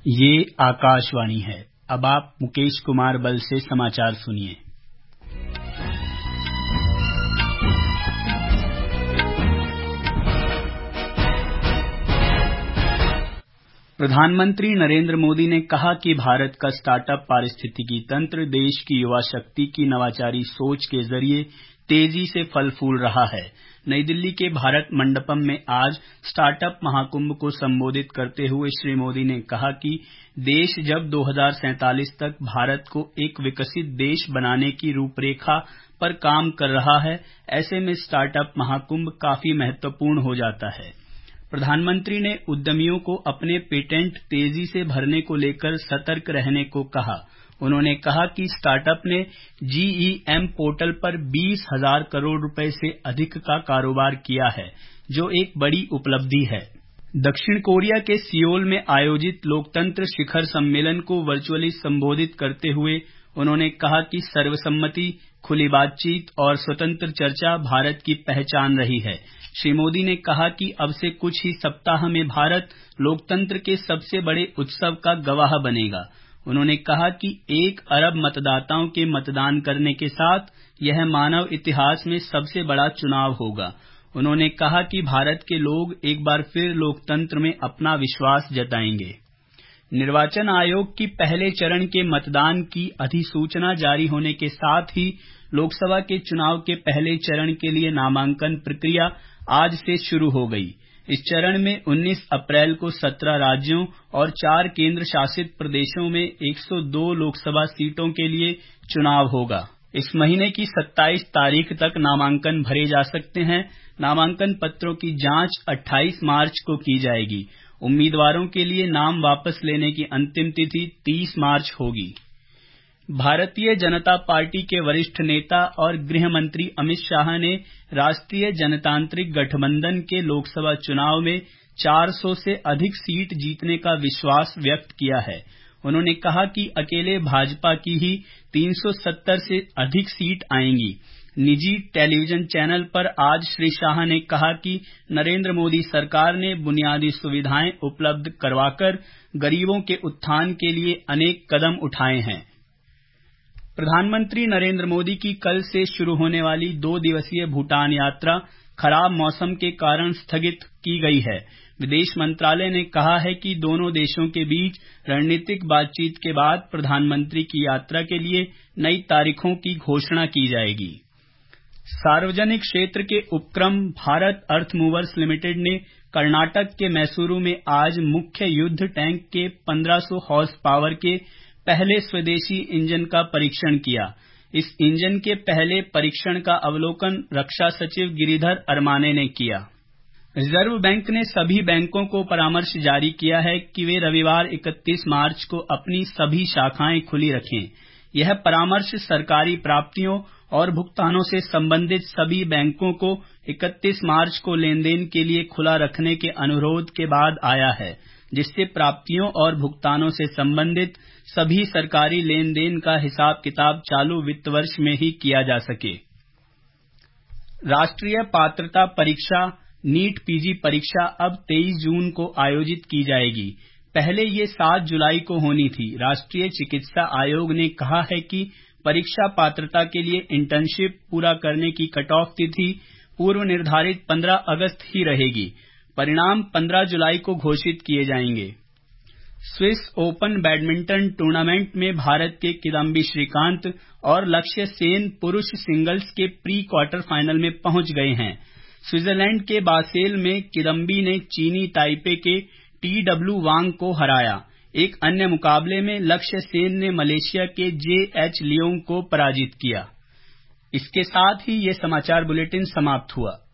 ये आकाशवाणी है। अब आप मुकेश कुमार बल से समाचार सुनिए। प्रधानमंत्री नरेंद्र मोदी ने कहा कि भारत का स्टार्टअप पारिस्थितिकी तंत्र देश की युवा शक्ति की नवाचारी सोच के जरिए तेजी से फल फूल रहा है। नई दिल्ली के भारत मंडपम में आज स्टार्टअप महाकुंभ को संबोधित करते हुए श्री मोदी ने कहा कि देश जब 2047 तक भारत को एक विकसित देश बनाने की रूपरेखा पर काम कर रहा है, ऐसे में स्टार्टअप महाकुंभ काफी महत्वपूर्ण हो जाता है। प्रधानमंत्री ने उद्यमियों को अपने पेटेंट तेजी से भरने को लेकर सतर्क रहने को कहा। उन्होंने कहा कि स्टार्टअप ने GeM पोर्टल पर 20,000 करोड़ रुपए से अधिक का कारोबार किया है, जो एक बड़ी उपलब्धि है। दक्षिण कोरिया के सियोल में आयोजित लोकतंत्र शिखर सम्मेलन को वर्चुअली संबोधित करते हुए उन्होंने कहा कि सर्वसम्मति, खुली बातचीत और स्वतंत्र चर्चा भारत की पहचान रही है। श्री मोदी ने कहा कि अब से कुछ ही सप्ताह में भारत लोकतंत्र के सबसे बड़े उत्सव का गवाह बनेगा। उन्होंने कहा कि 1 अरब मतदाताओं के मतदान करने के साथ यह मानव इतिहास में सबसे बड़ा चुनाव होगा। उन्होंने कहा कि भारत के लोग एक बार फिर लोकतंत्र में अपना विश्वास जताएंगे। निर्वाचन आयोग की पहले चरण के मतदान की अधिसूचना जारी होने के साथ ही लोकसभा के चुनाव के पहले चरण के लिए नामांकन प्रक्रिया आज से शुरू हो गई। इस चरण में 19 अप्रैल को 17 राज्यों और 4 केंद्र शासित प्रदेशों में 102 लोकसभा सीटों के लिए चुनाव होगा। इस महीने की 27 तारीख तक नामांकन भरे जा सकते हैं। नामांकन पत्रों की जांच 28 मार्च को की जाएगी। उम्मीदवारों के लिए नाम वापस लेने की अंतिम तिथि 30 मार्च होगी। भारतीय जनता पार्टी के वरिष्ठ नेता और गृह मंत्री अमित शाह ने राष्ट्रीय जनतांत्रिक गठबंधन के लोकसभा चुनाव में 400 से अधिक सीट जीतने का विश्वास व्यक्त किया है। उन्होंने कहा कि अकेले भाजपा की ही 370 से अधिक सीट आएंगी। निजी टेलीविजन चैनल पर आज श्री शाह ने कहा कि नरेंद्र मोदी सरकार ने बुनियादी सुविधाएं उपलब्ध करवाकर गरीबों के उत्थान के लिए अनेक कदम उठाए हैं। प्रधानमंत्री नरेंद्र मोदी की कल से शुरू होने वाली 2 दिवसीय भूटान यात्रा खराब मौसम के कारण स्थगित की गई है। विदेश मंत्रालय ने कहा है कि दोनों देशों के बीच रणनीतिक बातचीत के बाद प्रधानमंत्री की यात्रा के लिए नई तारीखों की घोषणा की जाएगी। सार्वजनिक क्षेत्र के उपक्रम भारत अर्थ मूवर्स लिमिटेड ने कर्नाटक के मैसूरू में आज मुख्य युद्ध टैंक के 1500 हॉर्स पावर के पहले स्वदेशी इंजन का परीक्षण किया। इस इंजन के पहले परीक्षण का अवलोकन रक्षा सचिव गिरिधर अरमाने ने किया। रिजर्व बैंक ने सभी बैंकों को परामर्श जारी किया है कि वे रविवार 31 मार्च को अपनी सभी शाखाएं खुली रखें। यह परामर्श सरकारी प्राप्तियों और भुगतानों से संबंधित सभी बैंकों को 31 मार्च को लेनदेन के लिए खुला रखने के अनुरोध के बाद आया है, जिससे प्राप्तियों और भुगतानों से संबंधित सभी सरकारी लेन-देन का हिसाब किताब चालू वित्त वर्ष में ही किया जा सके। राष्ट्रीय पात्रता परीक्षा नीट पीजी परीक्षा अब 23 जून को आयोजित की जाएगी। पहले ये 7 जुलाई को होनी थी। राष्ट्रीय चिकित्सा आयोग ने कहा है कि परीक्षा पात्रता के लिए इंटर्नशिप पूरा करने की कट ऑफ तिथि पूर्व निर्धारित 15 अगस्त ही रहेगी। परिणाम 15 जुलाई को घोषित किए जाएंगे। स्विस ओपन बैडमिंटन टूर्नामेंट में भारत के किदाम्बी श्रीकांत और लक्ष्य सेन पुरुष सिंगल्स के प्री क्वार्टर फाइनल में पहुंच गए हैं। स्विट्जरलैंड के बासेल में किदाम्बी ने चीनी ताइपे के TW वांग को हराया। एक अन्य मुकाबले में लक्ष्य सेन ने मलेशिया के JH लियोंग को पराजित किया। इसके साथ ही ये समाचार बुलेटिन समाप्त हुआ।